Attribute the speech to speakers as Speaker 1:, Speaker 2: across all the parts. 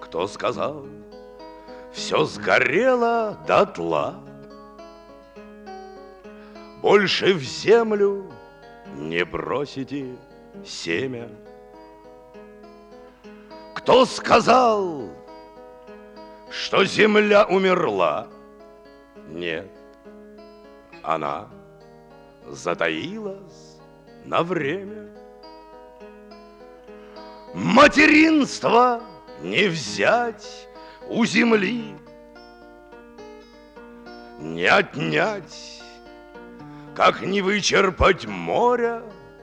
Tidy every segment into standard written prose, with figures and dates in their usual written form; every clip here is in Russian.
Speaker 1: Кто сказал, все сгорело дотла? Больше в землю не бросите семя. Кто сказал, что земля умерла? Нет, она затаилась на время. Материнство не взять у земли, не отнять, как не вычерпать моря.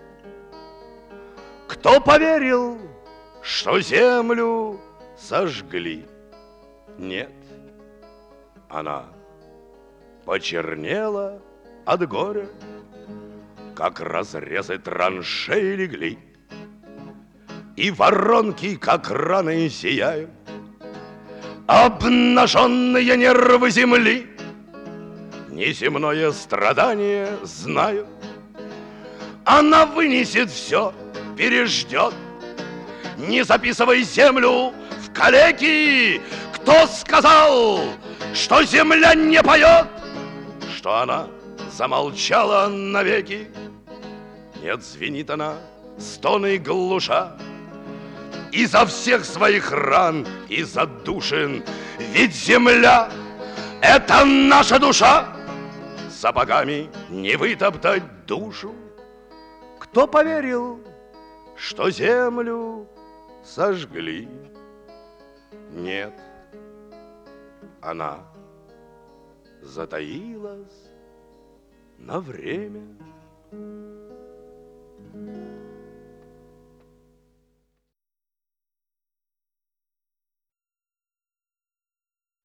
Speaker 1: Кто поверил, что землю сожгли? Нет, она почернела от горя, как разрезы траншеи легли, и воронки, как раны, сияют, обнаженные нервы земли. Неземное страдание знают, она вынесет все, переждет. Не записывай землю в калеки. Кто сказал, что земля не поет? Что она замолчала навеки? Нет, звенит она, стоны глуша, изо всех своих ран и задушин. Ведь земля — это наша душа. Сапогами не вытоптать душу. Кто поверил, что землю сожгли? Нет, она затаилась на время.